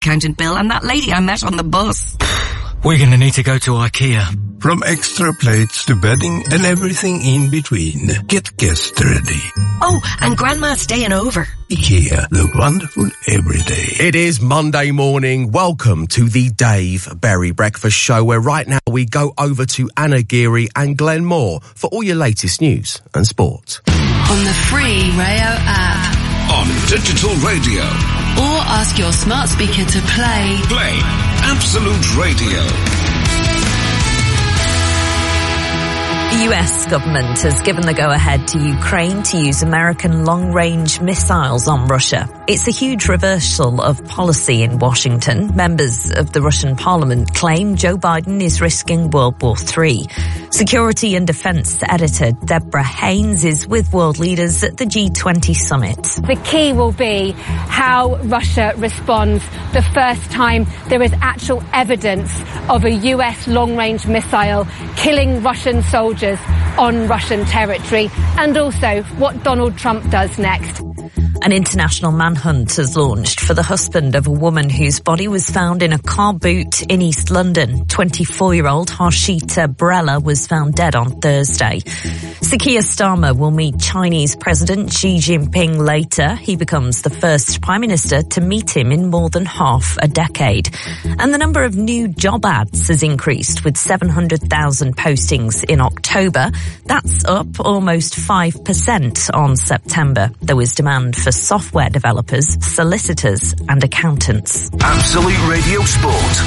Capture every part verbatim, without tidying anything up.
accountant bill and that lady I met on the bus. We're going to need to go to IKEA. From extra plates to bedding and everything in between. Get guest ready. Oh, and Grandma's staying over. IKEA, the wonderful everyday. It is Monday morning. Welcome to the Dave Berry Breakfast Show, where right now we go over to Anna Geary and Glenn Moore for all your latest news and sport. On the free Rayo app. On digital radio. Or ask your smart speaker to play. Play Absolute Radio. The U S government has given the go-ahead to Ukraine to use American long-range missiles on Russia. It's a huge reversal of policy in Washington. Members of the Russian parliament claim Joe Biden is risking World War Three. Security and defence editor Deborah Haynes is with world leaders at the G twenty summit. The key will be how Russia responds the first time there is actual evidence of a U S long-range missile killing Russian soldiers on Russian territory, and also what Donald Trump does next. An international manhunt has launched for the husband of a woman whose body was found in a car boot in East London. twenty-four-year-old Harshita Barella was found dead on Thursday. Sir Keir Starmer will meet Chinese President Xi Jinping later. He becomes the first Prime Minister to meet him in more than half a decade. And the number of new job ads has increased, with seven hundred thousand postings in October. That's up almost five percent on September. There was demand for software developers, solicitors and accountants. Absolute Radio Sport.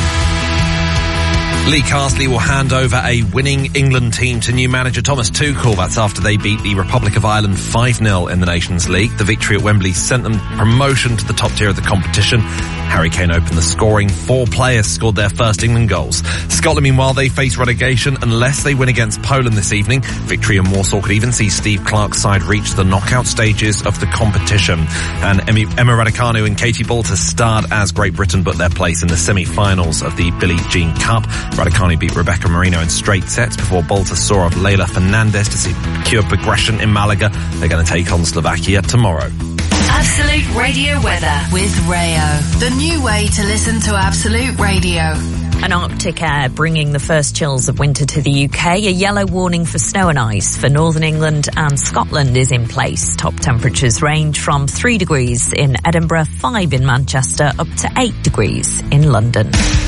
Lee Carsley will hand over a winning England team to new manager Thomas Tuchel. That's after they beat the Republic of Ireland five nil in the Nations League. The victory at Wembley sent them promotion to the top tier of the competition. Harry Kane opened the scoring. Four players scored their first England goals. Scotland, meanwhile, they face relegation unless they win against Poland this evening. Victory in Warsaw could even see Steve Clarke's side reach the knockout stages of the competition. And Emma Raducanu and Katie Boulter starred as Great Britain, but their place in the semi-finals of the Billie Jean Cup. Raducanu beat Rebecca Marino in straight sets before Boulter saw off Leila Fernandez to secure progression in Malaga. They're going to take on Slovakia tomorrow. Absolute Radio weather with Rayo. The new way to listen to Absolute Radio. An Arctic air bringing the first chills of winter to the U K. A yellow warning for snow and ice for Northern England and Scotland is in place. Top temperatures range from three degrees in Edinburgh, five in Manchester, up to eight degrees in London.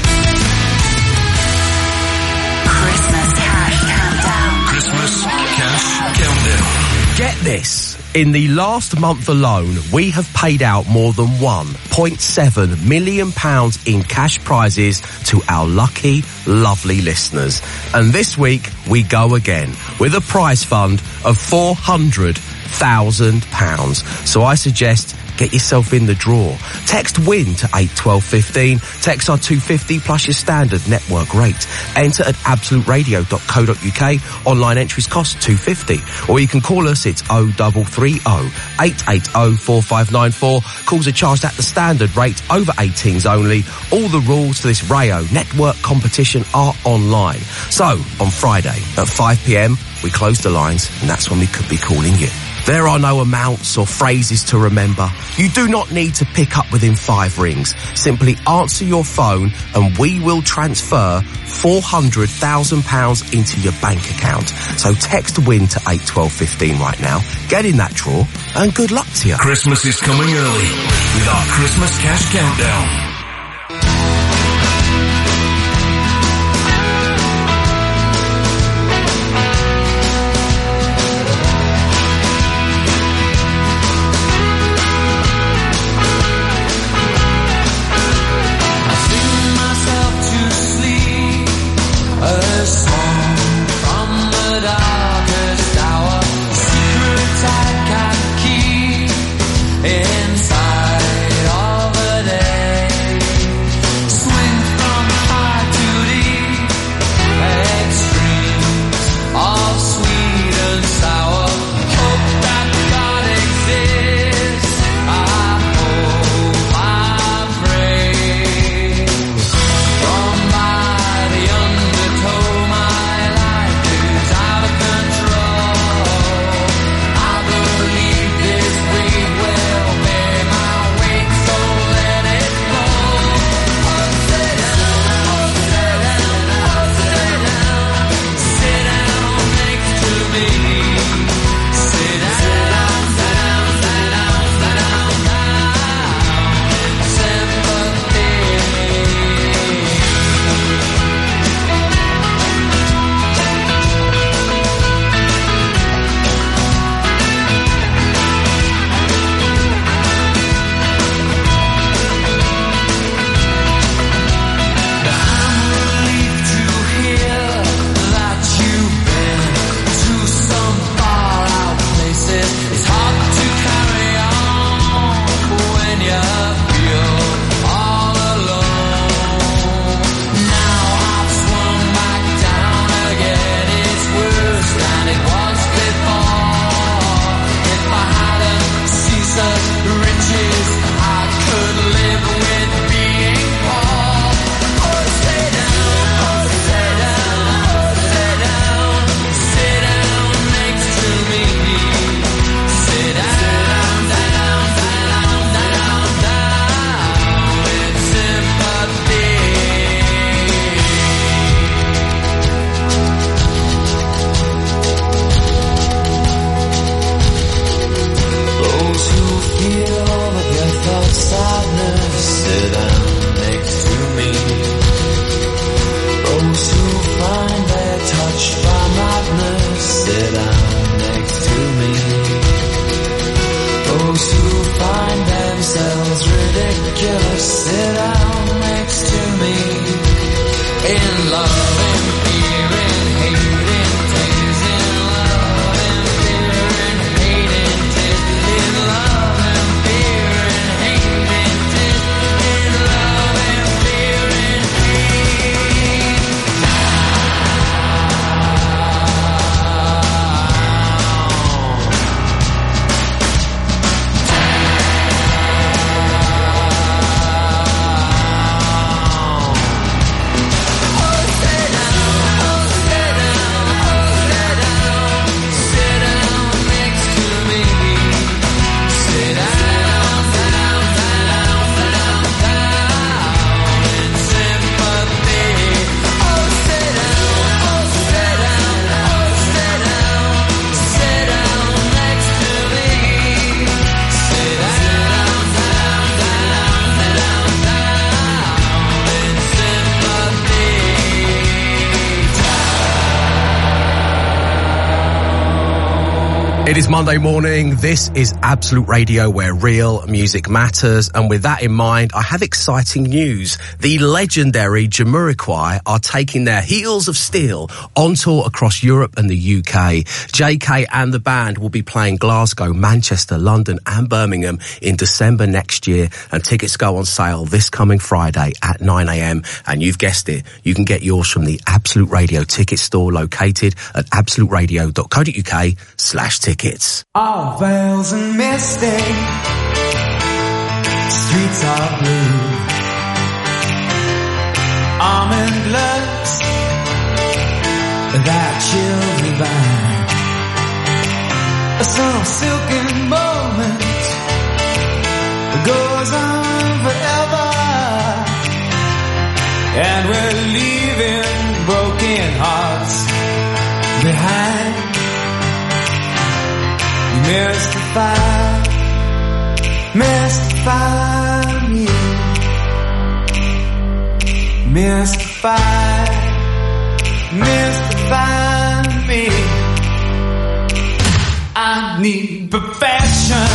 Christmas Cash Countdown. Christmas Cash Countdown. Get this. In the last month alone, we have paid out more than one point seven million pounds in cash prizes to our lucky, lovely listeners. And this week, we go again with a prize fund of four hundred thousand pounds. So I suggest get yourself in the draw. Text WIN to eight twelve fifteen. Text our two fifty plus your standard network rate. Enter at absolute radio dot co dot uk. Online entries cost two fifty. Or you can call us. It's oh double three oh, eight eight oh, four five nine four. Calls are charged at the standard rate. Over eighteens only. All the rules for this Rayo network competition are online. So, on Friday at five p.m, we close the lines, and that's when we could be calling you. There are no amounts or phrases to remember. You do not need to pick up within five rings. Simply answer your phone and we will transfer four hundred thousand pounds into your bank account. So text WIN to eight twelve fifteen right now. Get in that draw and good luck to you. Christmas is coming early with our Christmas Cash Countdown. Inside of a day in love and fear and hate and tears, in love and fear and hate and tears, in love and fear and hate and tears, in love and fear and It is Monday morning. This is Absolute Radio, where real music matters. And with that in mind, I have exciting news. The legendary Jamiroquai are taking their Heels of Steel on tour across Europe and the U K. J K and the band will be playing Glasgow, Manchester, London and Birmingham in December next year. And tickets go on sale this coming Friday at nine a.m. And you've guessed it, you can get yours from the Absolute Radio ticket store located at absoluteradio.co.uk slash tickets. all veils and misty, streets are blue, almond gloves that chill me back, some silken moment goes on forever, and we're leaving broken hearts behind. Mystify, mystify me, mystify, mystify me. I need perfection,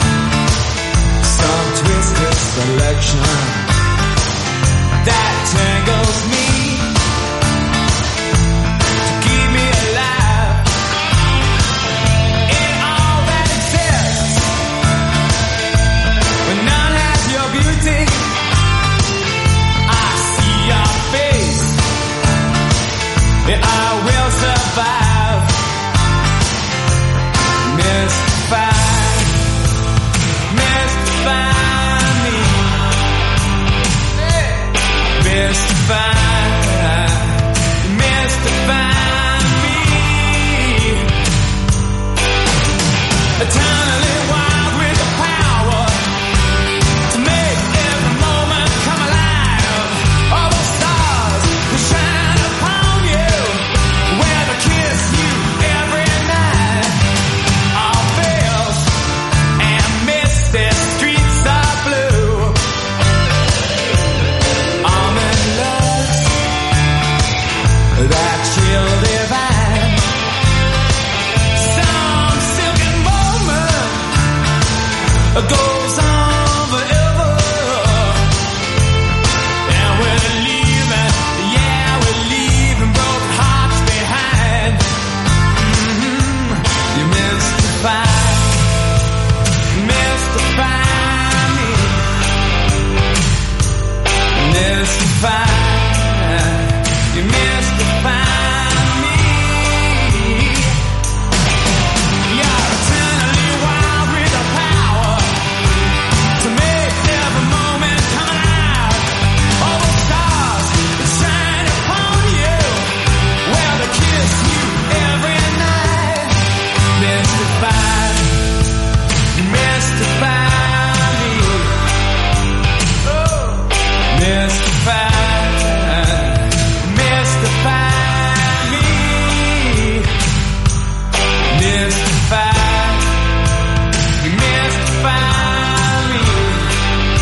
some twisted selection that tangles me. I will survive. Mystify, mystify me. Mystify, mystify me. Eternally wild with the power to make every moment come alive. All the stars that shine upon you, where they kiss you every night. All veils and misty streets are blue. Almond loves that chill divine. Some silken moment goes on forever, and we're leaving, yeah, we're leaving broken hearts behind. Mm-hmm. You mystify, mystify me, mystify, you mystify me. You're eternally wild with the power to make every moment come alive. All the stars that shine upon you, where they kiss you every night. Mystify, mystify me. Oh, mystify, mystify me. Mystify, mystify me.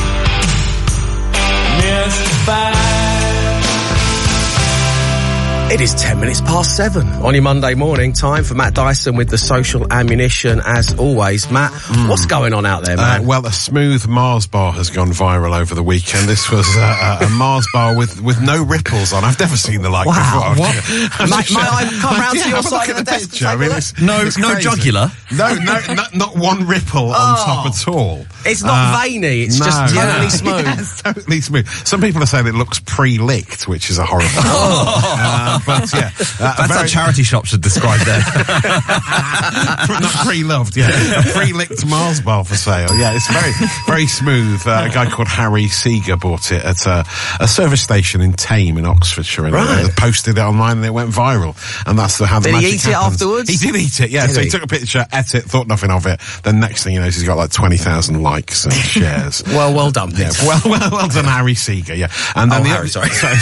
Mystify. It is ten minutes past seven on your Monday morning. Time for Matt Dyson with the social ammunition. As always, Matt, mm. what's going on out there, man? Uh, well, a smooth Mars bar has gone viral over the weekend. This was uh, a, a Mars bar with, with no ripples on. I've never seen the like wow. before. What? Might I come round yeah, to your side of the, the desk? picture. I mean, it's, no, it's no jugular. No, no, no, not one ripple on oh, top at all. It's not uh, veiny. It's no, just totally yeah. smooth. Yeah, it's totally smooth. Some people are saying it looks pre-licked, which is a horrible. oh. uh, but yeah, uh, that's how charity shop should describe that. Not pre-loved, yeah. A pre-licked Mars bar for sale. Yeah, it's very, very smooth. Uh, a guy called Harry Seeger bought it at a, a service station in Tame in Oxfordshire, and right. uh, posted it online, and it went viral. And that's the, how the did magic he eat happens. it afterwards? He did eat it, yeah. Did so he? he took a picture, ate it, thought nothing of it. Then next thing you know, he's got like twenty thousand likes and shares. Well, well done, Peter. Yeah, well, well, well done, Harry Seeger. Yeah, and then oh, the Harry, other, sorry. sorry.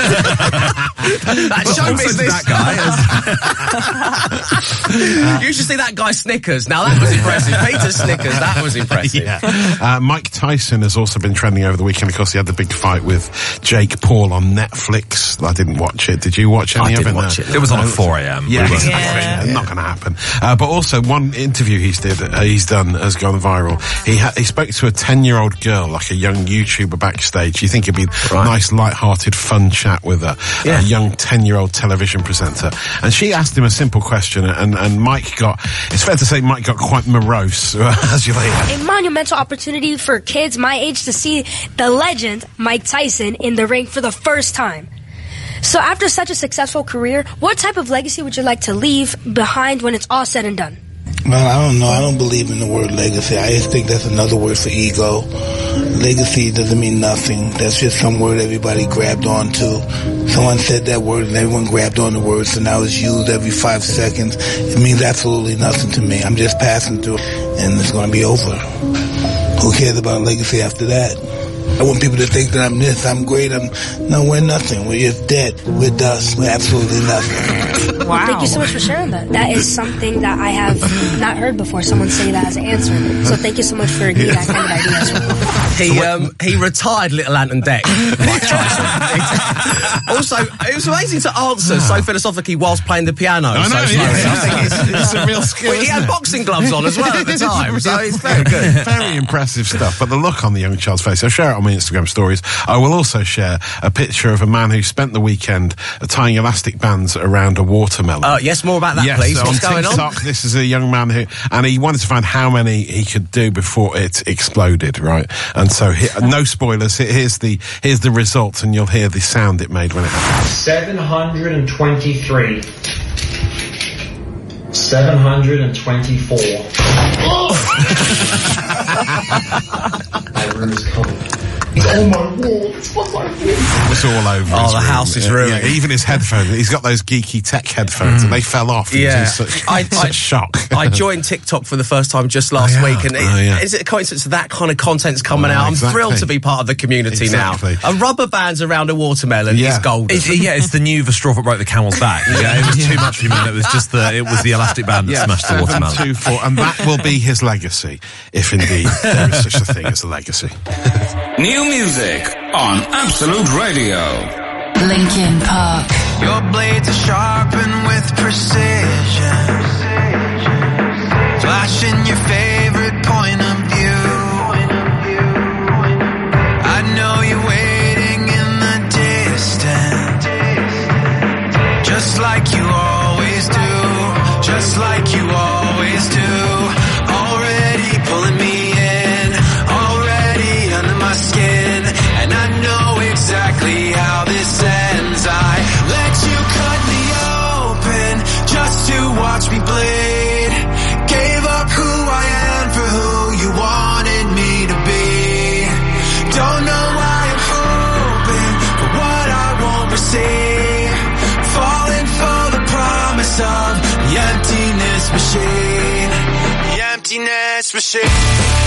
That show business. That guy. uh, you should see that guy Snickers. Now that was impressive. Peter Snickers, that was impressive. Yeah. Uh, Mike Tyson has also been trending over the weekend. Of course, he had the big fight with Jake Paul on Netflix. I didn't watch it. Did you watch any I of didn't it? watch No. it. It was on at four a.m. Yeah, we exactly. Yeah. Yeah. Not going to happen. Uh, but also, one interview he's did, uh, he's done has gone viral. He ha- he spoke to a ten-year-old girl, like a young YouTuber backstage. You think it'd be right. a nice, light-hearted, fun chat with a, yeah. a young ten-year-old television presenter. And she asked him a simple question, and, and Mike got, it's fair to say Mike got quite morose as you later. A monumental opportunity for kids my age to see the legend Mike Tyson in the ring for the first time. So after such a successful career, what type of legacy would you like to leave behind when it's all said and done? Well, I don't know. I don't believe in the word legacy. I just think that's another word for ego. Legacy doesn't mean nothing. That's just some word everybody grabbed onto. Someone said that word and everyone grabbed on the word, so now it's used every five seconds. It means absolutely nothing to me. I'm just passing through, and it's going to be over. Who cares about legacy after that? I want people to think that I'm this, I'm great, I'm... No, we're nothing. We're just dead. We're dust. We're absolutely nothing. Wow. Thank you so much for sharing that. That is something that I have not heard before, someone say that as an answer. So thank you so much for giving that kind of idea as well. He, um, he retired Little Anton Deck, Mike Tyson. Also, it was amazing to answer so philosophically whilst playing the piano. I know, so yeah, slowly. yeah. I think it's, It's a real skill, Well, he isn't had it? boxing gloves on as well at the time, so it's very good. Very impressive stuff. But the look on the young child's face, I'll share it on my Instagram stories. I will also share a picture of a man who spent the weekend tying elastic bands around a watermelon. Uh, yes, more about that, yes, please. So What's on going TikTok, on? This is a young man who, and he wanted to find how many he could do before it exploded, right? And so, he, no spoilers. Here's the here's the result, and you'll hear the sound it made when it happened. seven hundred twenty-three. seven hundred twenty-four. My room is cold. Oh my wall, it's on my room. It's all over. Oh, his the room. house is Yeah, ruined. yeah, even his headphones. He's got those geeky tech headphones, mm. and they fell off. He Yeah, was in such, I, such I, shock. I joined TikTok for the first time just last oh, yeah. week, and it, oh, yeah. is it a coincidence that that kind of content's coming Oh, out? I'm exactly. thrilled to be part of the community Exactly. now. A rubber bands around a watermelon Yeah. is golden. It, yeah, it's the new the straw that broke the camel's back. Yeah, it was too much for you, man. It was just the it was the elastic band that Yeah, smashed the seven, watermelon. two, four, and that will be his legacy, if indeed there is such a thing as a legacy. New music on Absolute Radio. Linkin Park. Your blades are sharpened with precision, flashing your favorite point of view. I know you're waiting in the distance, just like you always do, just like you always do. Already pulling me in, already under my skin, and I know exactly how this ends. I let you cut me open just to watch me bleed. Gave up who I am for who you wanted me to be. Don't know why I'm hoping for what I won't receive. Falling for the promise of the emptiness machine. The emptiness machine.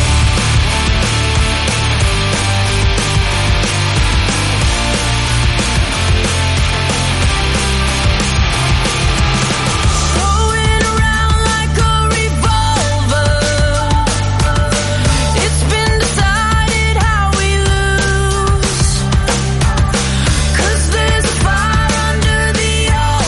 Cause there's a fire under the ocean.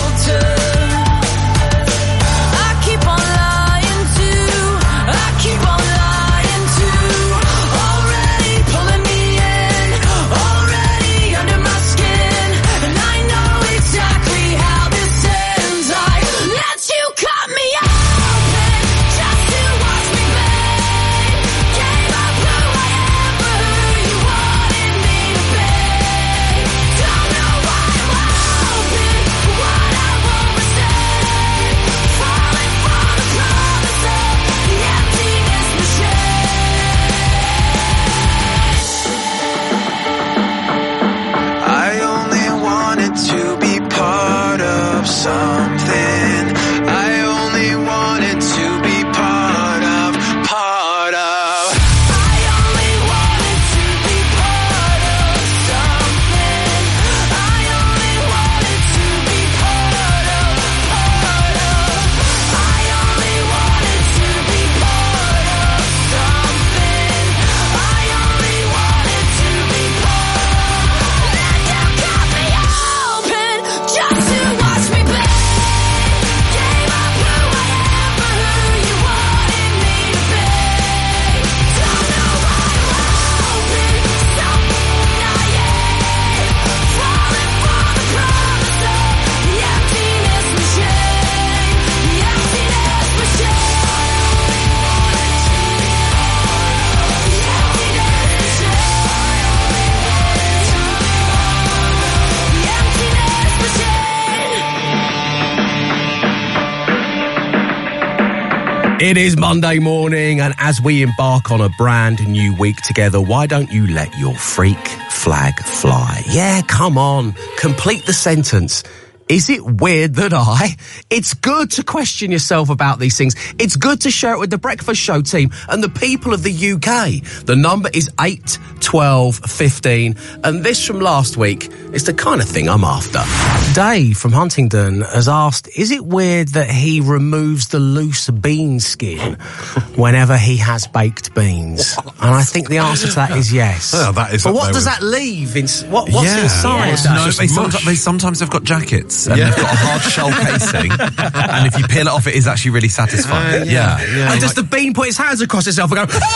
It is Monday morning, and as we embark on a brand new week together, why don't you let your freak flag fly? Yeah, come on, complete the sentence. Is it weird that I? It's good to question yourself about these things. It's good to share it with the Breakfast Show team and the people of the U K. The number is eight twelve fifteen, and this from last week is the kind of thing I'm after. Dave from Huntingdon has asked, is it weird that he removes the loose bean skin whenever he has baked beans? And I think the answer to that is yes. Well, that is but up what there does with- that leave? In, what, what's Yeah. inside? Yeah. No, just they, mush. sometimes, they sometimes have got jackets and Yeah. they've got a hard shell casing, and if you peel it off, it is actually really satisfying. Uh, yeah. yeah, yeah. And does the bean put his hands across itself and go...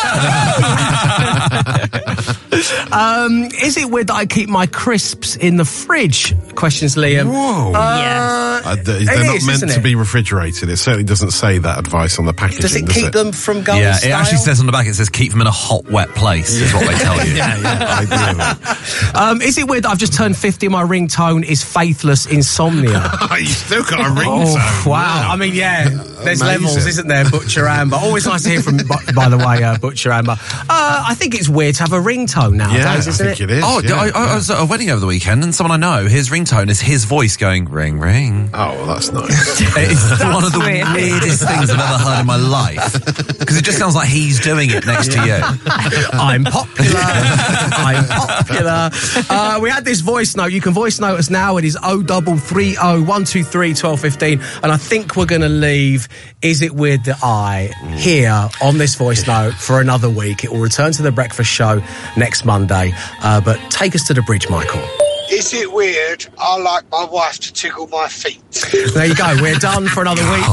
um, is it weird that I keep my crisps in the fridge? Questions Liam. Whoa. Uh, Uh, they're it they're not is, meant isn't to it? be refrigerated. It certainly doesn't say that advice on the packaging. Does it does keep it? them from going Yeah, stale? it actually says on the back, it says keep them in a hot, wet place, is what they tell you. Yeah, yeah, ideally. Um, is it weird that I've just turned fifty and my ringtone is Faithless Insomnia? You still got a ringtone. Oh, wow. I mean, yeah, there's Amazing. levels, isn't there, Butcher Amber? Always nice to hear from, by, by the way, uh, Butcher Amber. Uh, I think it's weird to have a ringtone nowadays, Yeah, I isn't think it? it is. Oh, yeah, I, I, yeah. I was at a wedding over the weekend, and someone I know, his ringtone is his voice going ring, ring. Oh, well, that's nice. It's one of the weird. weirdest things I've ever heard in my life. Because it just sounds like he's doing it next to you. I'm popular. I'm popular. Uh, we had this voice note. You can voice note us now. It is oh double three oh one two three twelve fifteen. And I think we're going to leave Is It Weird That I here on this voice note for another week. It will return to the Breakfast Show next Monday. Uh, but take us to the bridge, Michael. Is it weird? I like my wife to tickle my feet. There you go. We're done for another week.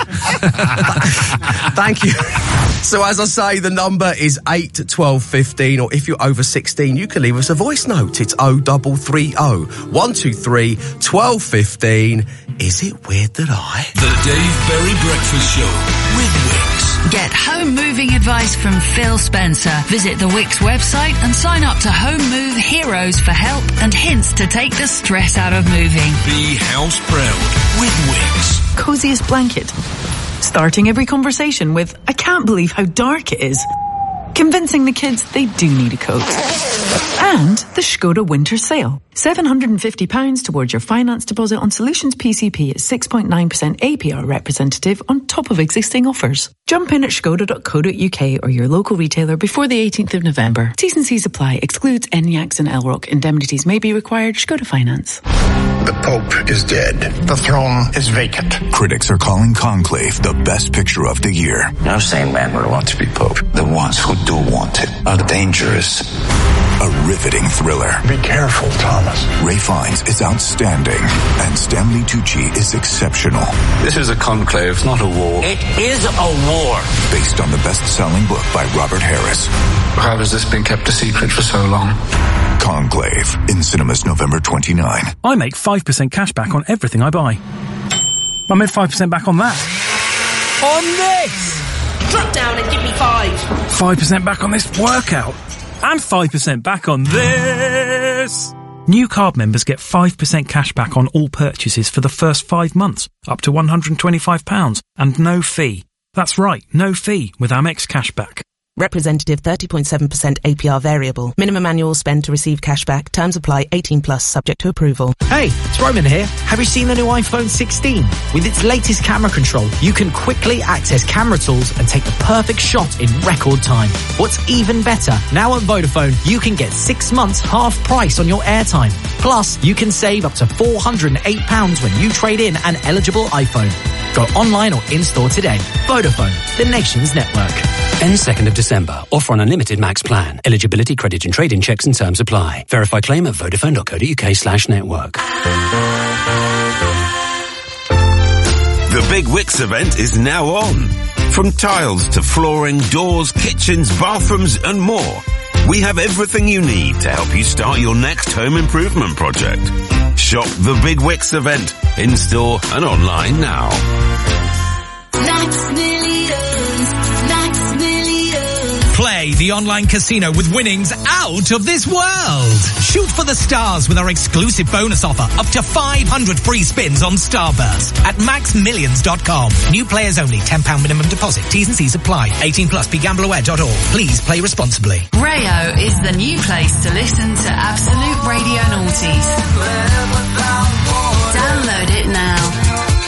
Thank you. So as I say, the number is eight twelve fifteen, or if you're over sixteen, you can leave us a voice note. It's oh double three oh one two three twelve fifteen. Is it weird that I? The Dave Berry Breakfast Show with Wix. Get home moving advice from Phil Spencer. Visit the Wix website and sign up to Home Move Heroes for help and hints to take the stress out of moving. Be house proud with Wix. Coziest blanket. Starting every conversation with, I can't believe how dark it is. Convincing the kids they do need a coat. And the Skoda winter sale. seven hundred fifty pounds towards your finance deposit on Solutions P C P at six point nine percent A P R representative on top of existing offers. Jump in at skoda dot co dot uk or your local retailer before the eighteenth of November. T's and C's apply. Excludes Enyaqs and Elrock. Indemnities may be required. Skoda Finance. The Pope is dead. The throne is vacant. Critics are calling Conclave the best picture of the year. No sane man would want to be Pope. The ones who do want it are dangerous. A riveting thriller. Be careful, Thomas. Ray Fiennes is outstanding, and Stanley Tucci is exceptional. This is a conclave, not a war. It is a war. Based on the best-selling book by Robert Harris. How has this been kept a secret for so long? Conclave, in cinemas November twenty-ninth. I make five percent cash back on everything I buy. I made five percent back on that. On this! Drop down and give me five. five percent back on this workout. And five percent back on this. New card members get five percent cash back on all purchases for the first five months, up to one hundred twenty-five pounds, and no fee. That's right, no fee with Amex Cashback. Representative thirty point seven percent A P R variable. Minimum annual spend to receive cashback. Terms apply. eighteen plus subject to approval. Hey, it's Roman here. Have you seen the new iPhone sixteen? With its latest camera control, you can quickly access camera tools and take the perfect shot in record time. What's even better, now at Vodafone, you can get six months half price on your airtime. Plus, you can save up to four hundred eight pounds when you trade in an eligible iPhone. Go online or in-store today. Vodafone, the nation's network. Ends second of December. Offer on unlimited max plan. Eligibility, credit and trade-in checks and terms apply. Verify claim at vodafone dot co dot uk slash network. The Big Wix event is now on. From tiles to flooring, doors, kitchens, bathrooms and more. We have everything you need to help you start your next home improvement project. Shop the Big Wix event in store and online now. Max Millions, Max Millions. Play the online casino with winnings out of this world. Shoot for the stars with our exclusive bonus offer, up to five hundred free spins on Starburst at max millions dot com. New players only, ten pounds minimum deposit. T's and C's apply. eighteen plus, be gamble aware dot org. Please play responsibly. Rayo is the new place to listen to Absolute Radio Noughties. Download it now.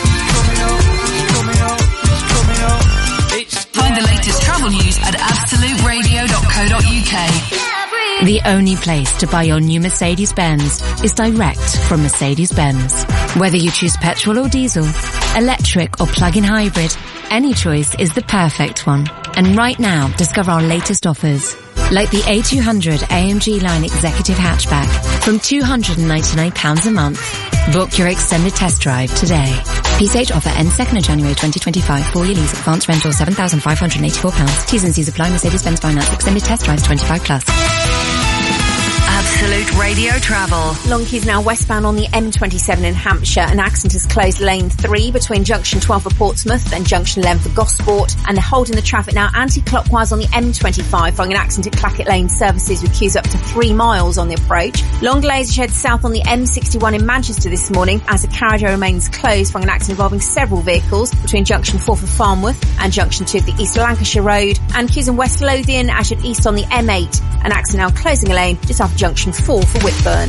Find the latest travel news at absolute radio dot co dot uk. The only place to buy your new Mercedes-Benz is direct from Mercedes-Benz. Whether you choose petrol or diesel, electric or plug-in hybrid, any choice is the perfect one. And right now, discover our latest offers. Like the A two hundred A M G Line Executive Hatchback from two hundred ninety-nine pounds a month. Book your extended test drive today. P C H offer ends second of January twenty twenty-five. Four-year lease advance rental seven thousand five hundred eighty-four pounds. T's and C's apply. Mercedes-Benz Finance. Extended test drive twenty-five plus. Absolute Radio Travel. Long Quays now westbound on the M twenty-seven in Hampshire. An accident has closed lane three between junction twelve for Portsmouth and junction eleven for Gosport. And they're holding the traffic now anti-clockwise on the M twenty-five following an accident at Clackett Lane services with queues up to three miles on the approach. Long delays as you head south on the M sixty-one in Manchester this morning as the carriageway remains closed following an accident involving several vehicles between junction four for Farnworth and junction two of the East Lancashire Road. And queues in West Lothian as you head east on the M eight. An accident now closing a lane just after junction four for Whitburn.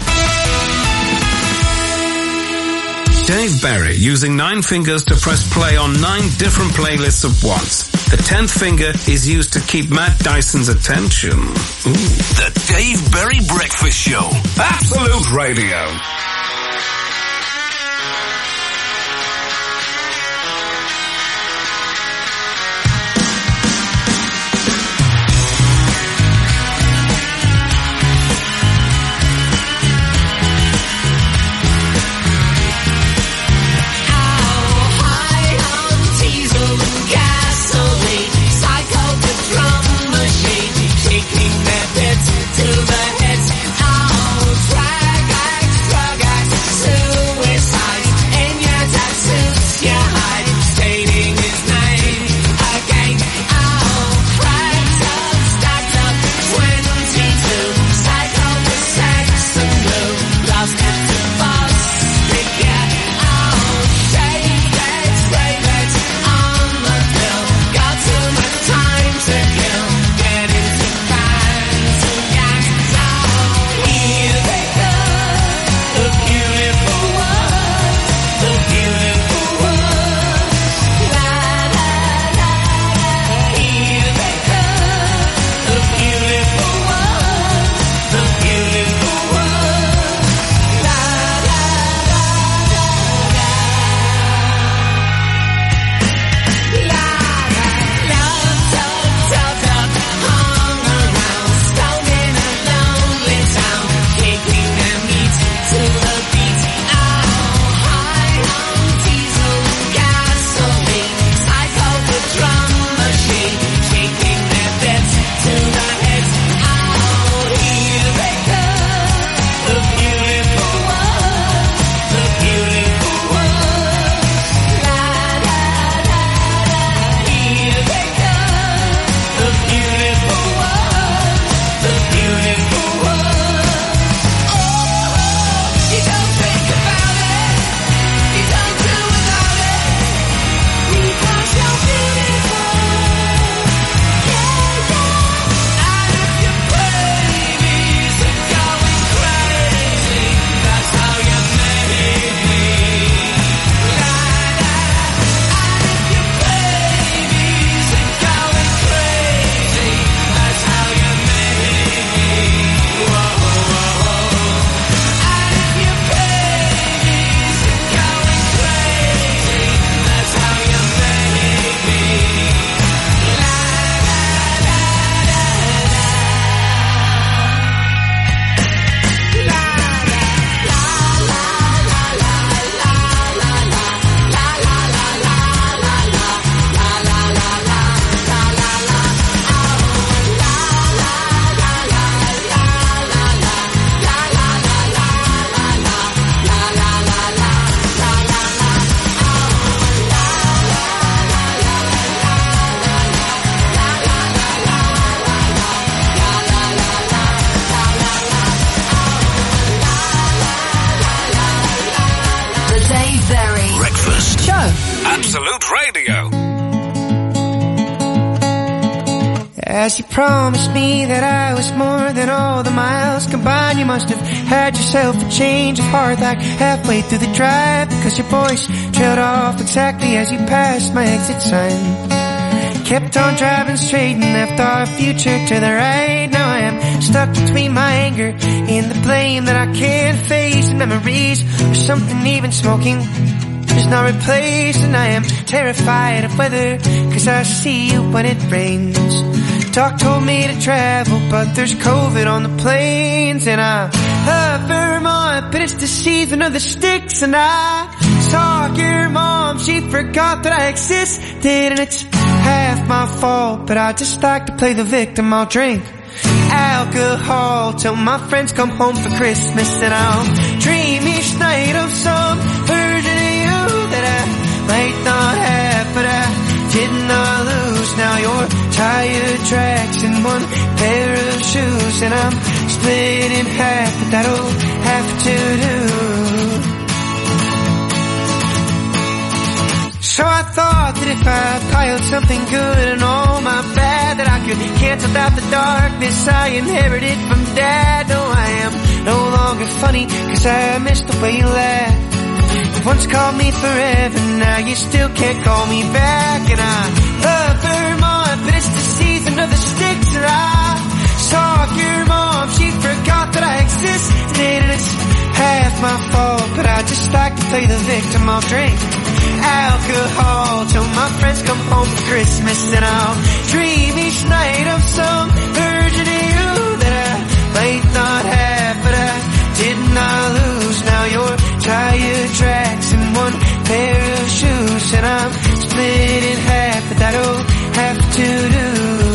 Dave Berry using nine fingers to press play on nine different playlists at once. The tenth finger is used to keep Matt Dyson's attention. Ooh. The Dave Berry Breakfast Show. Absolute Radio. To the heads, I'll drag, I drag. Absolute Radio. As you promised me that I was more than all the miles combined, you must have had yourself a change of heart like halfway through the drive, because your voice trailed off exactly as you passed my exit sign. Kept on driving straight and left our future to the right. Now I am stuck between my anger and the blame that I can't face, and memories or something even smoking is not replaced. And I am terrified of weather, cause I see you when it rains. Doc told me to travel, but there's COVID on the planes. And I love Vermont, but it's the season of the sticks. And I saw your mom, she forgot that I existed, and it's half my fault, but I just like to play the victim. I'll drink alcohol till my friends come home for Christmas, and I'll dream each night of some version of you that I might not have, but I did not lose. Now your tire tracks in one pair of shoes, and I'm split in half, but that'll have to do. So I thought that if I piled something good and all my bad, that I could cancel out the darkness I inherited from Dad. No, I am no longer funny, cause I missed the way you laughed. You once called me forever, now you still can't call me back. And I love Vermont, but it's the season of the sticks. And I saw your mom, she forgot that I existed, and it's half my fault, but I just like to play the victim. I'll drink alcohol till my friends come home for Christmas, and I'll dream each night of some version of you that I might not have, but I did not lose. Now your tire tracks in one pair of shoes, and I'm split in half, but that'll have to do.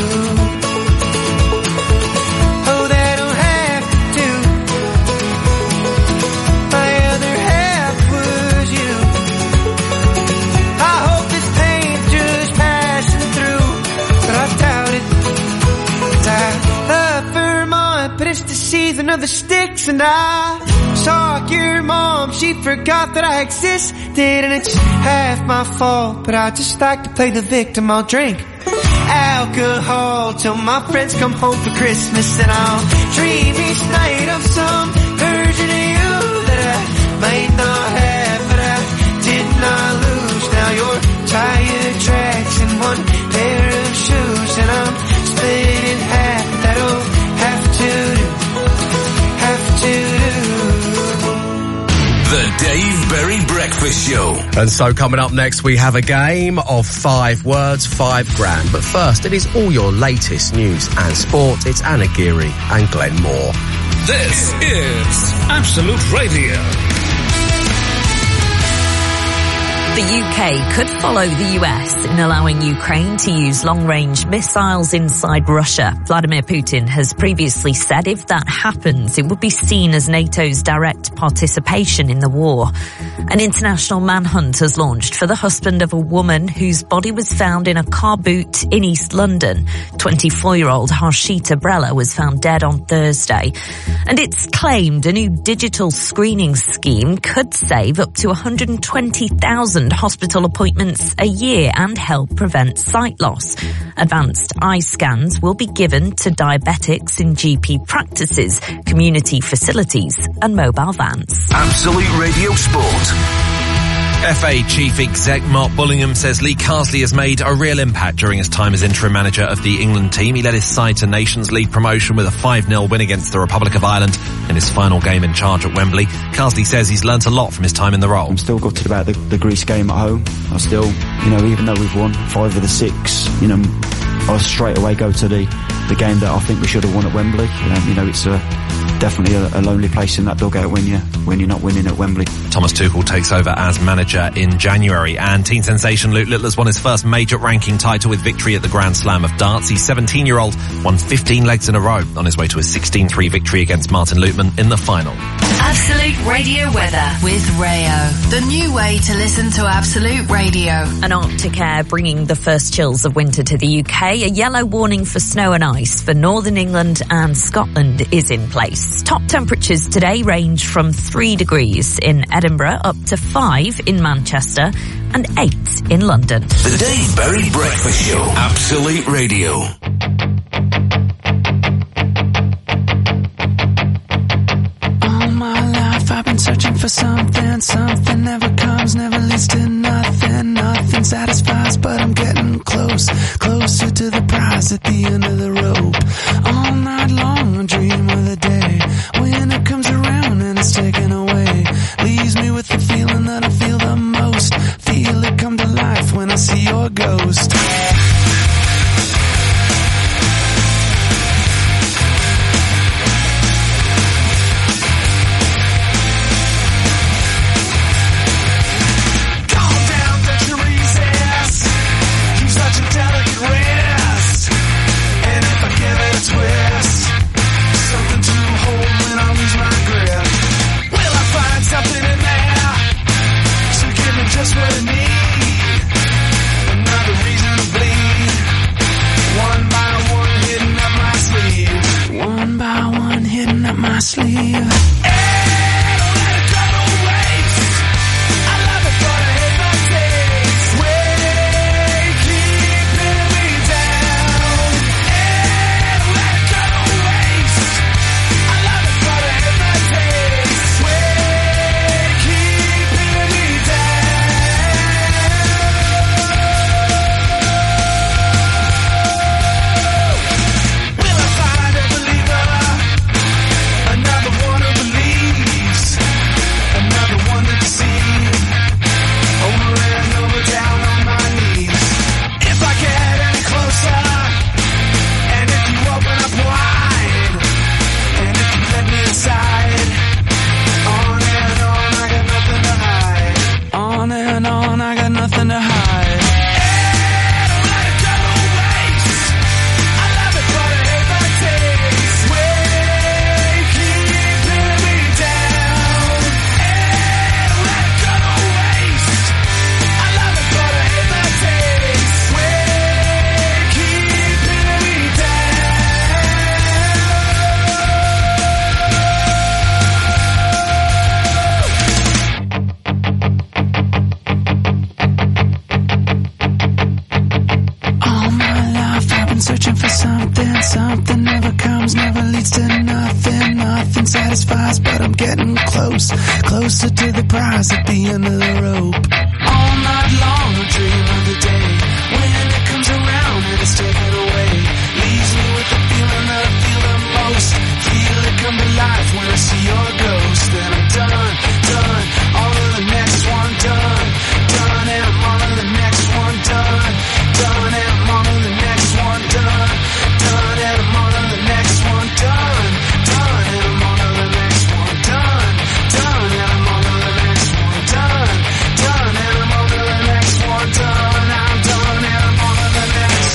Oh, that'll have to. My other half was you. I hope this pain's just passing through, but I doubt it. 'Cause I love Vermont, but it's the season of the sticks. And I saw your mom, she forgot that I existed, and it's half my fault, but I just like to play the victim. I'll drink alcohol till my friends come home for Christmas, and I'll dream each night of some version of you that I might not have, but I did not lose. Now your tire tracks in one pair of shoes, and I'm split in half. That'll have to do, have to do. The Dave Berry Breakfast Show. And so coming up next, we have a game of five words, five grand. But first, it is all your latest news and sport. It's Anna Geary and Glenn Moore. This is Absolute Radio. The U K could follow the U S in allowing Ukraine to use long-range missiles inside Russia. Vladimir Putin has previously said if that happens, it would be seen as NATO's direct participation in the war. An international manhunt has launched for the husband of a woman whose body was found in a car boot in East London. twenty-four-year-old Harshita Brella was found dead on Thursday. And it's claimed a new digital screening scheme could save up to one hundred twenty thousand hospital appointments a year and help prevent sight loss. Advanced eye scans will be given to diabetics in G P practices, community facilities and mobile vans. Absolute Radio Sport. F A Chief Exec Mark Bullingham says Lee Carsley has made a real impact during his time as interim manager of the England team. He led his side to Nations League promotion with a five nil win against the Republic of Ireland in his final game in charge at Wembley. Carsley says he's learnt a lot from his time in the role. I'm still gutted about the, the Greece game at home. I still, you know, even though we've won five of the six, you know, I'll straight away go to the, the game that I think we should have won at Wembley. Um, you know, it's a, definitely a, a lonely place in that dugout when, you, when you're not winning at Wembley. Thomas Tuchel takes over as manager in January, and teen sensation Luke Littler's won his first major ranking title with victory at the Grand Slam of Darts. He's seventeen-year-old, won fifteen legs in a row on his way to a sixteen three victory against Martin Luitman in the final. Absolute Radio weather with Rayo, the new way to listen to Absolute Radio. An Arctic air bringing the first chills of winter to the U K, a yellow warning for snow and ice advice for Northern England and Scotland is in place. Top temperatures today range from three degrees in Edinburgh up to five in Manchester and eight in London. The Dave Berry Breakfast Show. Absolute Radio. All my life I've been searching for something. Something never comes, never leads to nothing. Nothing satisfies, but I'm getting close. Closer to the prize at the end of the rope. All night long I dream of the day when it comes around and it's taken away. Leaves me with the feeling that I feel the most. Feel it come to life when I see your ghost. Just what I need. Another reason to bleed. One by one hitting up my sleeve. One by one hitting up my sleeve. Hey, don't let it go to waste. I love it, but I hate my taste. Way keeping me down. Hey, don't let it go to waste. I love it, but I hate my taste. Way keeping me down. Something never comes, never leads to nothing. Nothing satisfies, but I'm getting close. Closer to the prize at the end of the rope. All night long I dream of the day when it comes around and it's taken away. Leaves me with the feeling that I feel the most. Feel it come to life when I see your ghost. Then I'm done, done, all of the next one done. Done and I'm on to the next one done. Done and I'm on to the next one done. Done and I'm on to the next one done. Done and I'm on to the next one done. Done and I'm on to the next one done. Done and I'm on to the next one done. I'm done and I'm on to the next.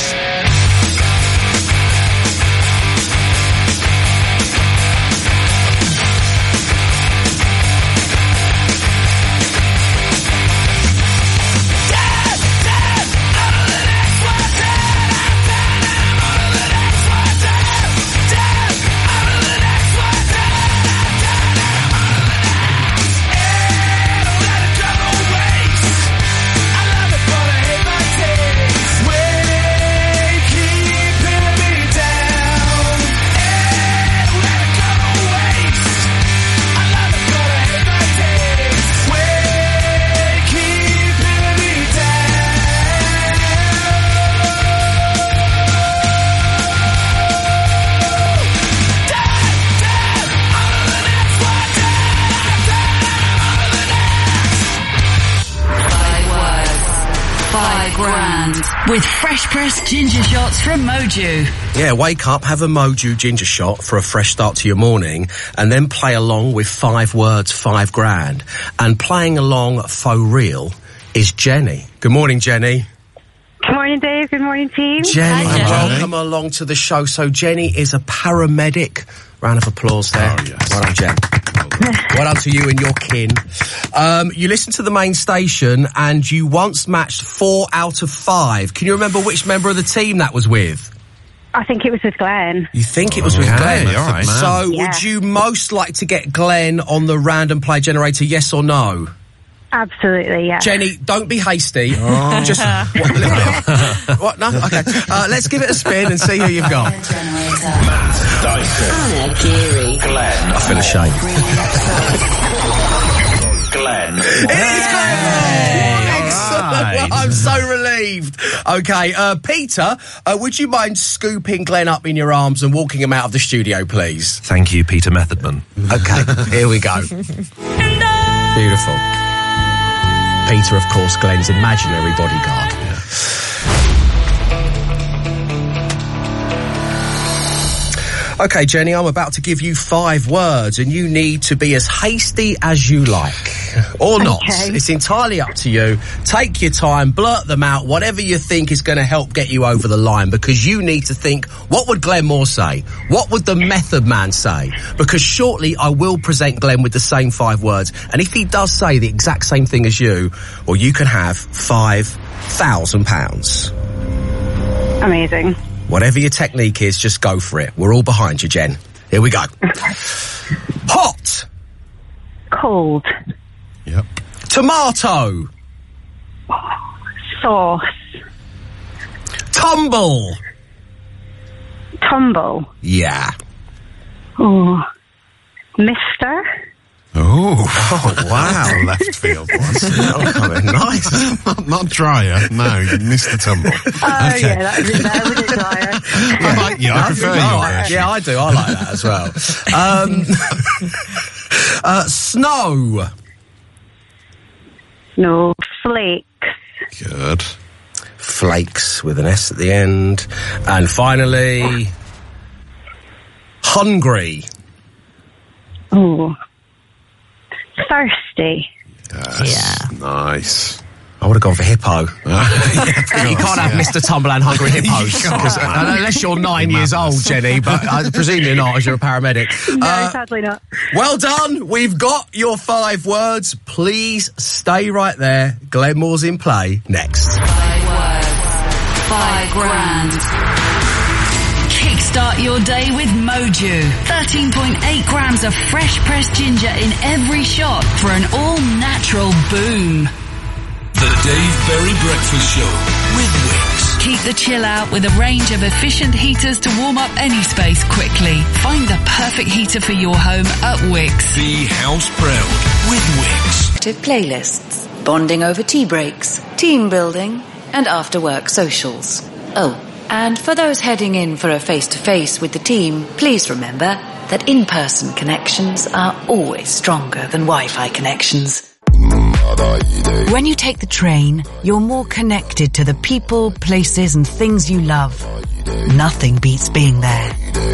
With fresh pressed ginger shots from Moju. Yeah, wake up, have a Moju ginger shot for a fresh start to your morning, and then play along with five words, five grand. And playing along for real is Jenny. Good morning, Jenny. Good morning, Dave. Good morning, team. Jenny, Hi, Jenny. welcome along to the show. So Jenny is a paramedic. Round of applause there. Oh, yes. Well done, Jen. Well done to you and your kin. Um, you listen to the main station and you once matched four out of five. Can you remember which member of the team that was with? I think it was with Glenn. You think it was with Okay, Glenn? all right. So Yeah. would you most like to get Glenn on the random play generator, yes or no? Absolutely, yeah. Jenny, don't be hasty. Just what, a little bit. What? No? Okay. Uh, let's give it a spin and see who you've got. Matt Dyson. Anna Geary. Glenn. I feel ashamed. Glenn. It is Glenn! Excellent. I'm so relieved. Okay, uh, Peter, uh, would you mind scooping Glenn up in your arms and walking him out of the studio, please? Thank you, Peter Methodman. Okay, here we go. Beautiful. Peter, of course, Glenn's imaginary bodyguard. Okay, Jenny, I'm about to give you five words and you need to be as hasty as you like. Or not. Okay. It's entirely up to you. Take your time, blurt them out, whatever you think is going to help get you over the line, because you need to think, what would Glenn Moore say? What would the Method Man say? Because shortly I will present Glenn with the same five words, and if he does say the exact same thing as you, well, you can have five thousand pounds. Amazing. Whatever your technique is, just go for it. We're all behind you, Jen. Here we go. Hot. Cold. Yep. Tomato. Sauce. Tumble. Tumble. Yeah. Oh. Mister. Oh, oh wow. Left field one. Oh, nice. not, not dryer, no, you missed the tumble. Oh, Okay. yeah, that was better with a dryer. I like you, I prefer Oh, your I- version. Yeah, I do. I like that as well. Um, uh, snow. No. Flakes. Good. Flakes with an S at the end. And finally, hungry. Oh. Thirsty. Yes. Yeah. Nice. I would have gone for hippo. You you can't have Mister Tumble and Hungry Hippos. You can't, 'cause, man. uh, unless you're nine years old, Jenny, but I presume you're not, as you're a paramedic. No, Uh, sadly not. well done. We've got your five words. Please stay right there. Glenn Moore's in play next. Five words. Five grand. Kickstart your day with Moju. thirteen point eight grams of fresh pressed ginger in every shot for an all-natural boom. The Dave Berry Breakfast Show with Wix. Keep the chill out with a range of efficient heaters to warm up any space quickly. Find the perfect heater for your home at Wix. Be house proud with Wix. Active playlists, bonding over tea breaks, team building, and after-work socials. Oh, and for those heading in for a face-to-face with the team, please remember that in-person connections are always stronger than Wi-Fi connections. When you take the train, you're more connected to the people, places and things you love. Nothing beats being there.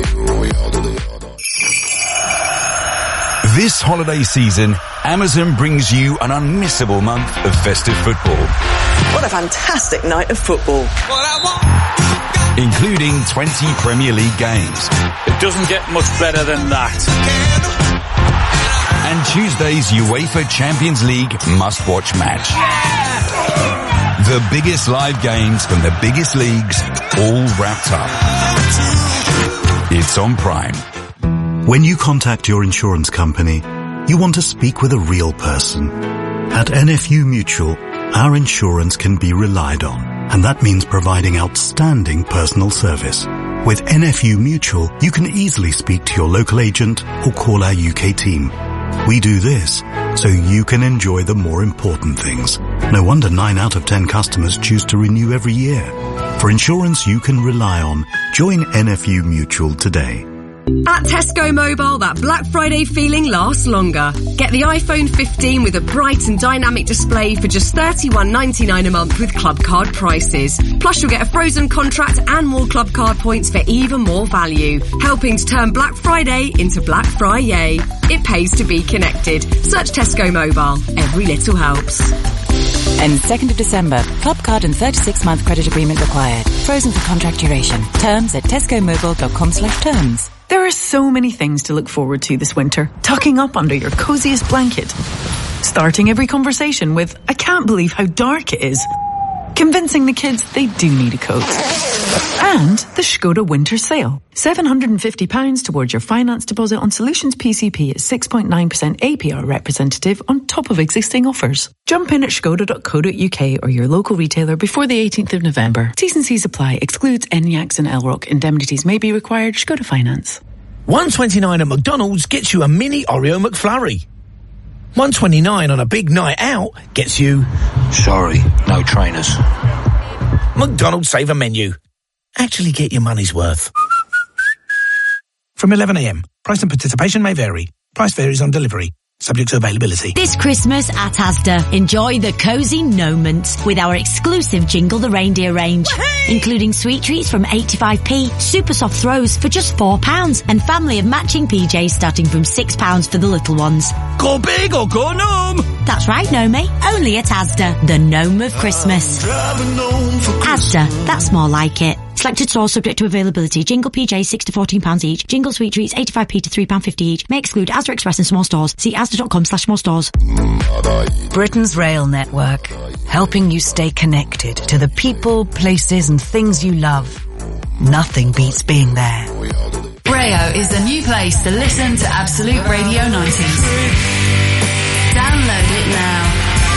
This holiday season, Amazon brings you an unmissable month of festive football. What a fantastic night of football. Including twenty Premier League games. It doesn't get much better than that. And Tuesday's UEFA Champions League must-watch match. The biggest live games from the biggest leagues, all wrapped up. It's on Prime. When you contact your insurance company, you want to speak with a real person. At N F U Mutual, our insurance can be relied on, and that means providing outstanding personal service. With N F U Mutual, you can easily speak to your local agent or call our U K team. We do this so you can enjoy the more important things. No wonder nine out of ten customers choose to renew every year. For insurance you can rely on, join N F U Mutual today. At Tesco Mobile, that Black Friday feeling lasts longer. Get the iPhone fifteen with a bright and dynamic display for just thirty-one ninety-nine a month with Club Card prices. Plus you'll get a frozen contract and more Club Card points for even more value. Helping to turn Black Friday into Black Friday. It pays to be connected. Search Tesco Mobile. Every little helps. Ends second of December. Club Card and thirty-six month credit agreement required. Frozen for contract duration. Terms at tescomobile.com slash terms. There are so many things to look forward to this winter. Tucking up under your coziest blanket. Starting every conversation with, I can't believe how dark it is. Convincing the kids they do need a coat. And the Skoda Winter Sale. seven hundred fifty pounds towards your finance deposit on Solutions P C P at six point nine percent A P R representative on top of existing offers. Jump in at skoda dot co dot uk or your local retailer before the eighteenth of November. T's and C's apply. Excludes Enyaqs and Elrock. Indemnities may be required. Skoda Finance. one twenty-nine at McDonald's gets you a mini Oreo McFlurry. one twenty-nine on a big night out gets you... Sorry, no trainers. McDonald's Saver Menu. Actually get your money's worth. From eleven a m. Price and participation may vary. Price varies on delivery. Subject to availability. This Christmas at Asda, enjoy the cozy moments with our exclusive Jingle the Reindeer range, including sweet treats from eighty-five p, super soft throws for just four pounds, and family of matching P Js starting from six pounds for the little ones. Go big or go gnome! That's right, Nomi. Only at Asda, the gnome of Christmas. Asda, that's more like it. Selected stores subject to availability. Jingle P Js six to fourteen pounds each. Jingle sweet treats eighty-five p to three pounds fifty each. May exclude Asda Express and small stores. See asda dot com slash more stores. Britain's rail network, helping you stay connected to the people, places and things you love. Nothing beats being there. Brayo is the new place to listen to Absolute Radio nineties. Download it now.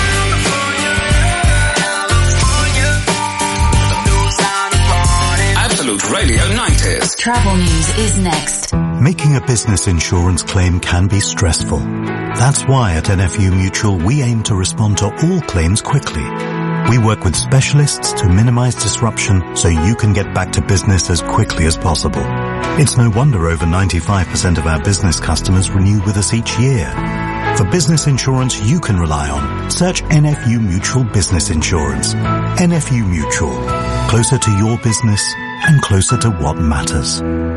Absolute Radio nineties. Travel news is next. Making a business insurance claim can be stressful. That's why at N F U Mutual we aim to respond to all claims quickly. We work with specialists to minimize disruption so you can get back to business as quickly as possible. It's no wonder over ninety-five percent of our business customers renew with us each year. For business insurance you can rely on, search N F U Mutual Business Insurance. N F U Mutual. Closer to your business and closer to what matters.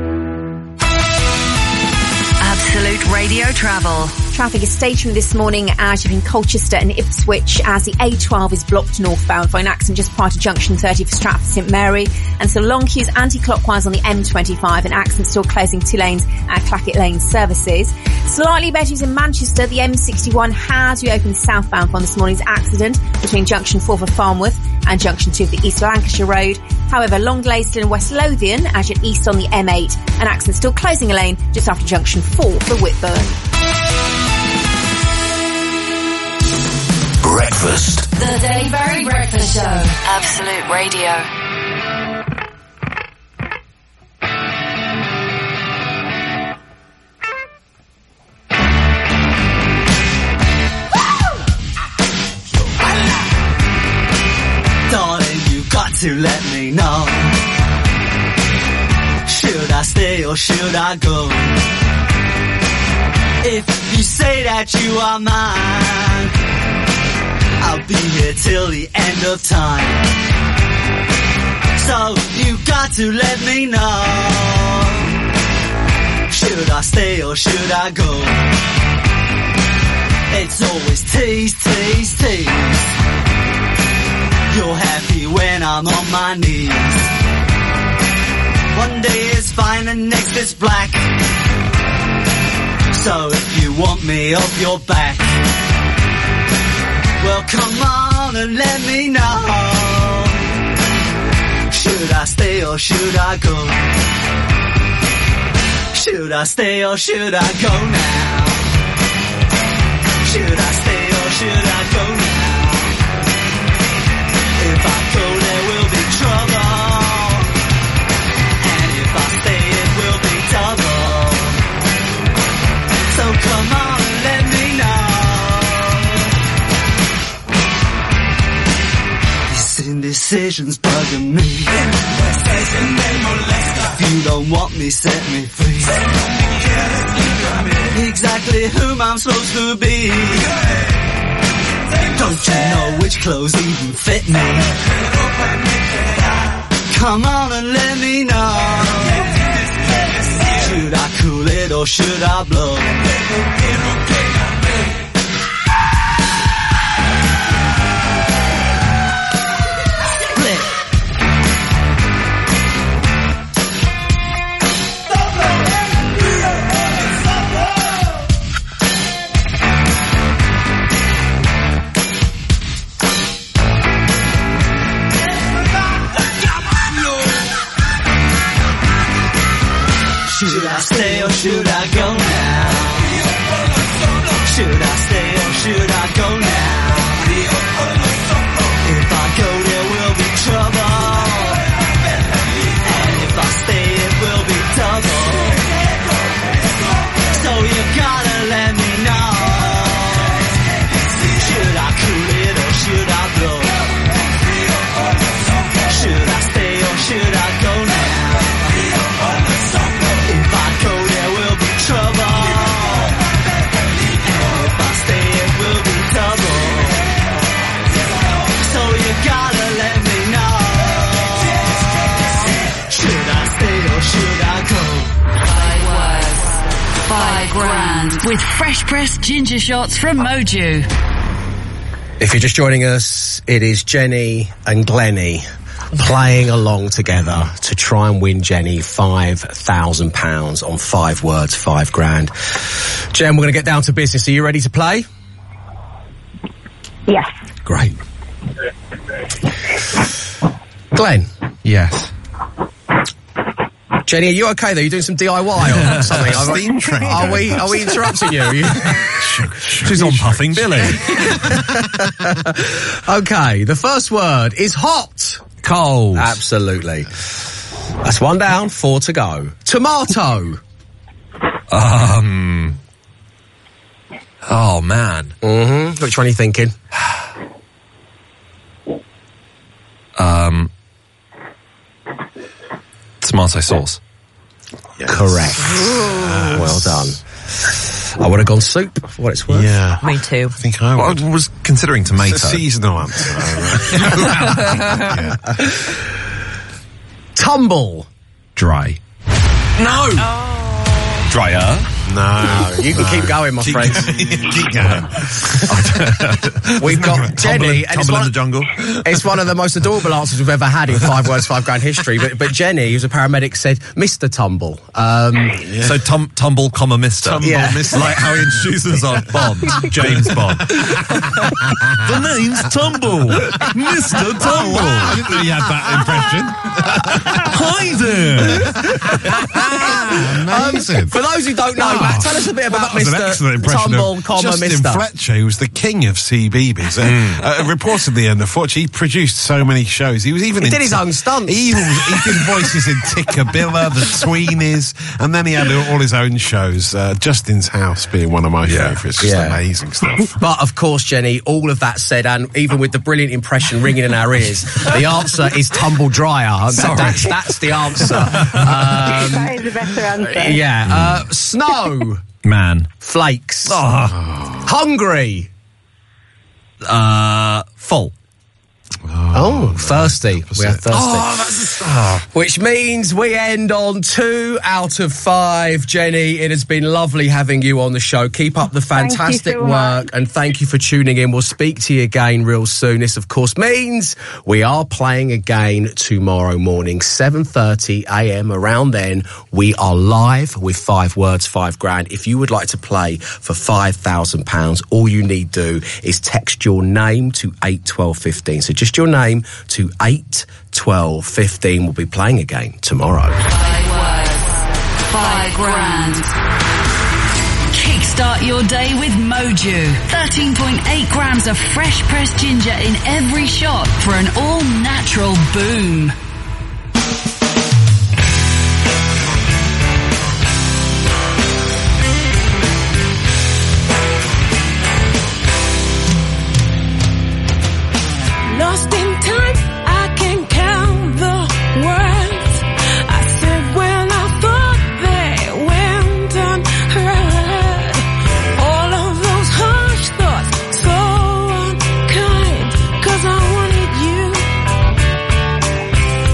Absolute Radio Travel. Traffic is stationary this morning as you're in Colchester and Ipswich as the A twelve is blocked northbound for an accident just prior to junction thirty for Stratford St Mary, and so long queues anti-clockwise on the M twenty-five, an accident still closing two lanes at Clackett Lane services. Slightly better news in Manchester, the M sixty-one has reopened southbound from this morning's accident between junction four for Farnworth and junction two of the East Lancashire Road. However, long delays still in West Lothian as you're east on the M eight, an accident still closing a lane just after junction four for Whitburn. Breakfast. The Daily Berry Breakfast Show. Absolute Radio. Darling, you've got to let me know. Should I stay or should I go? If you say that you are mine, I'll be here till the end of time. So you got to let me know. Should I stay or should I go? It's always tease, tease, tease. You're happy when I'm on my knees. One day is fine and next is black. So if you want me off your back, well, come on and let me know. Should I stay or should I go? Should I stay or should I go now? Should I stay or should I go now? If I go there will be trouble, and if I stay it will be double. So come on and let me know. Indecision's bugging me. If you don't want me, set me free. Exactly whom I'm supposed to be. Don't you know which clothes even fit me? Come on and let me know. Should I cool it or should I blow? stay or should I go now? Should I stay or should I go now? If I go there will be trouble, and if I stay it will be double. So you gotta let me know. Should I cool it or should I blow? Should I stay or should I go now? If I go there will be trouble, and if I stay it will be double. So you gotta let me know. Should I stay or should I go? Five grand with fresh pressed ginger shots from Moju. If you're just joining us, it is Jenny and Glennie playing along together to try and win Jenny five thousand pounds on five words, five grand. Jen, we're going to get down to business. Are you ready to play? Yes. Great. Glenn? Yes. Jenny, are you okay though? You're doing some D I Y or something? Steam train. Are we, are we interrupting you? Are you? She's on Puffing Billy. Okay, the first word is hot. Cold. Absolutely. That's one down, four to go. Tomato. Um. Oh, man. Mm-hmm. Which one are you thinking? um. Tomato sauce. Yes. Correct. Uh, well done. I would have gone soup for what it's worth. Yeah. Me too. I think I would. I was considering tomato. It's a seasonal answer. Yeah. Tumble. Dry. No. Oh. Dryer. No. You can no. keep going, my keep, friends. Keep going. We've got Jenny. Tumble, and tumble in the jungle. It's one of the most adorable answers we've ever had in Five Words, Five Grand history. But, but Jenny, who's a paramedic, said Mister Tumble. Um, yeah. So tum, Tumble, comma, Mister. Tumble, yeah. Mister. Like how he introduces our Bond, James Bond. The name's Tumble. Mister Tumble. Oh, wow. I didn't know you had that impression. Hi there. Amazing. Um, for those who don't know, Oh, Matt, tell us a bit about Mister Tumble, comma, Justin Mister Fletcher, who was the king of C B B S. Uh, Mm. uh, reportedly, and unfortunately, he produced so many shows. He was even He in did his t- own stunts. He, even, he did voices in Tickabilla, The Tweenies, and then he had all his own shows. Uh, Justin's House being one of my Yeah. favourites. Just Yeah. amazing stuff. But of course, Jenny, all of that said, and even with the brilliant impression ringing in our ears, the answer is tumble dryer. Sorry. That's, that's the answer. Um, That is a better answer. yeah. Uh, snow. Man. Flakes. Oh. Hungry. Uh, full. Oh, thirsty. We are thirsty. Oh, that's a, oh. Which means we end on two out of five. Jenny, it has been lovely having you on the show. Keep up the fantastic so work much. and thank you for tuning in. We'll speak to you again real soon. This, of course, means we are playing again tomorrow morning, seven thirty a m. Around then, we are live with Five Words, Five Grand. If you would like to play for five thousand pounds, all you need to do is text your name to eight twelve fifteen. So just your name to eight twelve fifteen. We'll be playing again tomorrow. Five words, five grand. Kickstart your day with Moju. thirteen point eight grams of fresh pressed ginger in every shot for an all-natural boom. Lost in time, I can count the words I said when I thought they went unheard. All of those harsh thoughts, so unkind, 'cause I wanted you.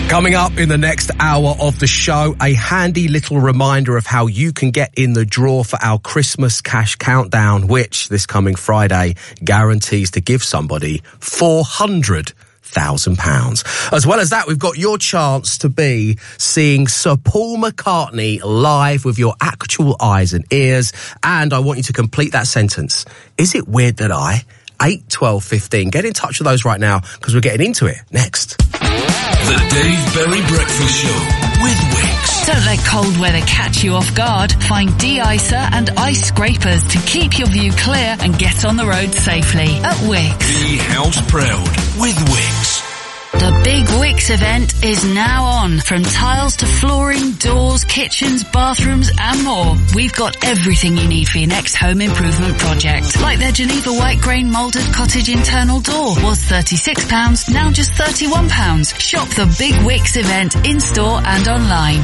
Coming up in the next hour of the show, a handy little reminder of how you can get in the draw for our Christmas cash countdown, which this coming Friday guarantees to give somebody four hundred thousand pounds. As well as that, we've got your chance to be seeing Sir Paul McCartney live with your actual eyes and ears. And I want you to complete that sentence. Is it weird that I... eight, twelve, fifteen. Get in touch with those right now because we're getting into it next. The Dave Berry Breakfast Show with Wix. Don't let cold weather catch you off guard. Find de-icer and ice scrapers to keep your view clear and get on the road safely at Wix. Be house proud with Wix. The big Wix event is now on. From tiles to flooring, doors, kitchens, bathrooms and more. We've got everything you need for your next home improvement project. Like their Geneva White Grain Moulded Cottage internal door. Was thirty-six pounds, now just thirty-one pounds. Shop the big Wix event in-store and online.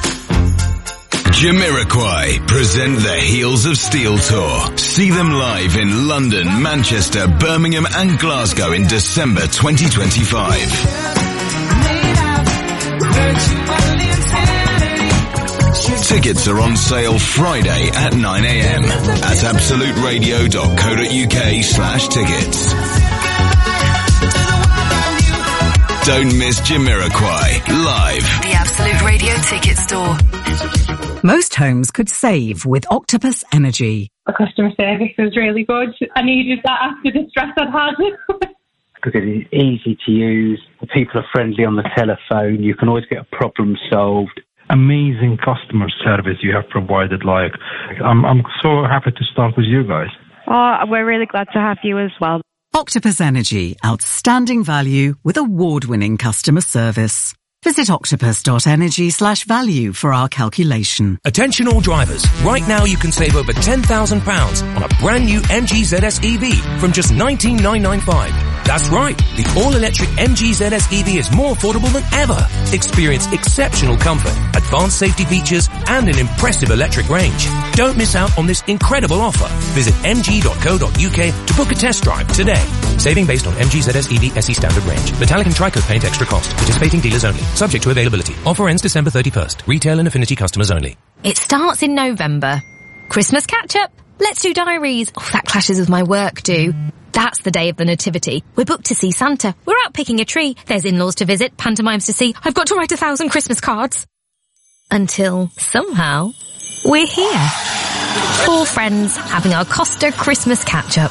Jamiroquai present the Heels of Steel Tour. See them live in London, Manchester, Birmingham and Glasgow in December twenty twenty-five. Tickets are on sale Friday at nine a.m. at absoluteradio.co.uk slash tickets. Don't miss Jamiroquai live. The Absolute Radio Ticket Store. Most homes could save with Octopus Energy. The customer service was really good. I needed that after the stress I'd had. Because it is easy to use. The people are friendly on the telephone. You can always get a problem solved. Amazing customer service you have provided. Like, I'm, I'm so happy to start with you guys. Oh, we're really glad to have you as well. Octopus Energy, outstanding value with award-winning customer service. Visit octopus.energy slash value for our calculation. Attention all drivers. Right now you can save over ten thousand pounds on a brand new M G Z S E V from just nineteen thousand nine hundred ninety-five. That's right. The all-electric M G Z S E V is more affordable than ever. Experience exceptional comfort, advanced safety features, and an impressive electric range. Don't miss out on this incredible offer. Visit m g dot co dot u k to book a test drive today. Saving based on M G Z S E V S E standard range. Metallic and Tricoat paint extra cost. Participating dealers only. Subject to availability. Offer ends December thirty-first. Retail and Affinity customers only. It starts in November. Christmas catch-up. Let's do diaries. Oh, that clashes with my work, do. That's the day of the nativity. We're booked to see Santa. We're out picking a tree. There's in-laws to visit, pantomimes to see. I've got to write a thousand Christmas cards. Until, somehow, we're here. Four friends having our Costa Christmas catch-up.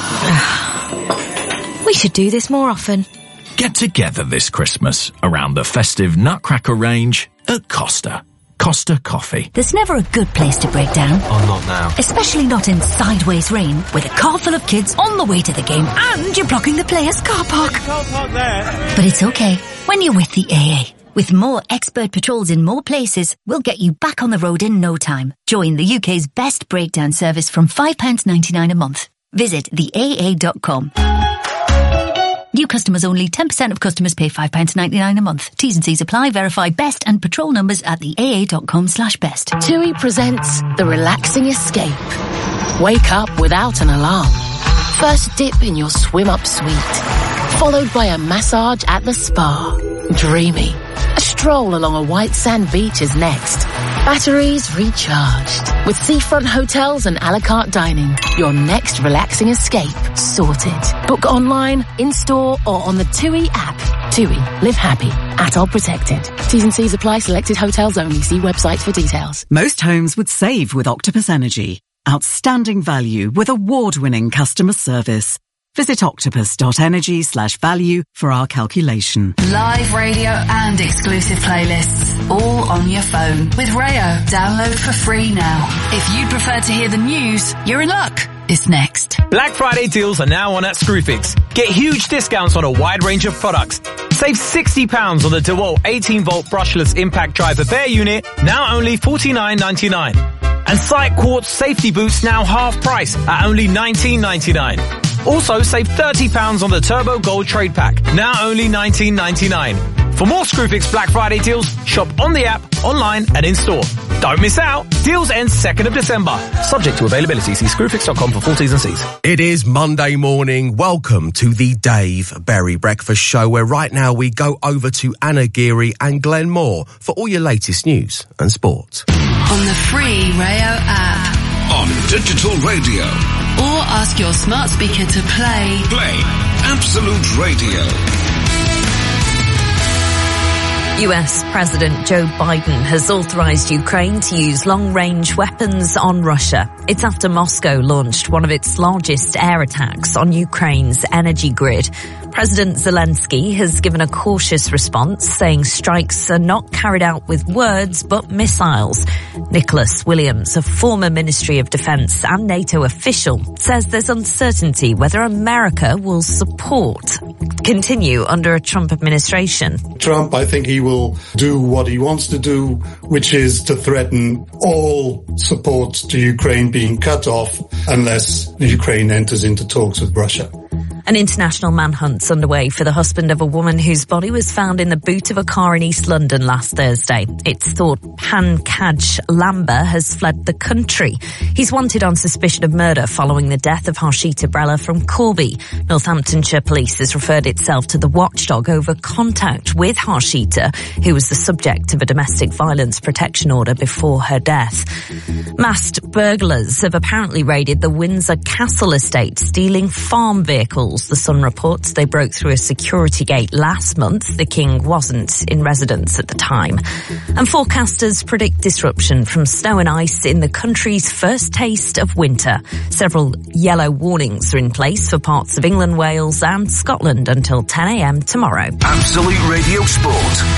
We should do this more often. Get together this Christmas around the festive Nutcracker range at Costa. Costa Coffee. There's never a good place to break down. Oh, not now. Especially not in sideways rain, with a car full of kids on the way to the game and you're blocking the players' car park. Can't park there. But it's okay when you're with the A A. With more expert patrols in more places, we'll get you back on the road in no time. Join the U K's best breakdown service from five pounds ninety-nine a month. Visit the A A dot com. New customers only. ten percent of customers pay five pounds ninety-nine a month. T's and C's apply. Verify best and patrol numbers at the A A dot com slash best. TUI presents The Relaxing Escape. Wake up without an alarm. First dip in your swim-up suite. Followed by a massage at the spa. Dreamy. A stroll along a white sand beach is next. Batteries recharged. With seafront hotels and a la carte dining. Your next relaxing escape sorted. Book online, in-store or on the TUI app. TUI. Live happy. Atoll protected. T's and C's apply. Selected hotels only. See website for details. Most homes would save with Octopus Energy. Outstanding value with award-winning customer service. Visit octopus.energy slash value for our calculation. Live radio and exclusive playlists, all on your phone. With Rayo, download for free now. If you'd prefer to hear the news, you're in luck. It's next. Black Friday deals are now on at Screwfix. Get huge discounts on a wide range of products. Save sixty pounds on the DeWalt eighteen volt brushless impact driver bare unit, now only forty-nine ninety-nine. And Sight Quartz safety boots now half price at only nineteen ninety-nine. Also save thirty pounds on the Turbo Gold Trade Pack, now only nineteen ninety-nine. For more Screwfix Black Friday deals, shop on the app, online and in store. Don't miss out. Deals end second of December. Subject to availability. See screwfix dot com for full T's and C's. It is Monday morning. Welcome to the Dave Berry Breakfast Show, where right now we go over to Anna Geary and Glenn Moore for all your latest news and sport. On the free Rayo app. On digital radio. Or ask your smart speaker to play. Play Absolute Radio. U S President Joe Biden has authorized Ukraine to use long-range weapons on Russia. It's after Moscow launched one of its largest air attacks on Ukraine's energy grid. President Zelensky has given a cautious response, saying strikes are not carried out with words but missiles. Nicholas Williams, a former Ministry of Defense and NATO official, says there's uncertainty whether America will support continue under a Trump administration. Trump, I think he will do what he wants to do, which is to threaten all support to Ukraine being cut off unless Ukraine enters into talks with Russia. An international manhunt's underway for the husband of a woman whose body was found in the boot of a car in East London last Thursday. It's thought Pankaj Lamba has fled the country. He's wanted on suspicion of murder following the death of Harshita Brella from Corby. Northamptonshire Police has referred itself to the watchdog over contact with Harshita, who was the subject of a domestic violence protection order before her death. Masked burglars have apparently raided the Windsor Castle estate, stealing farm vehicles. The Sun reports they broke through a security gate last month. The King wasn't in residence at the time. And forecasters predict disruption from snow and ice in the country's first taste of winter. Several yellow warnings are in place for parts of England, Wales and Scotland until ten a.m. tomorrow. Absolute Radio Sport.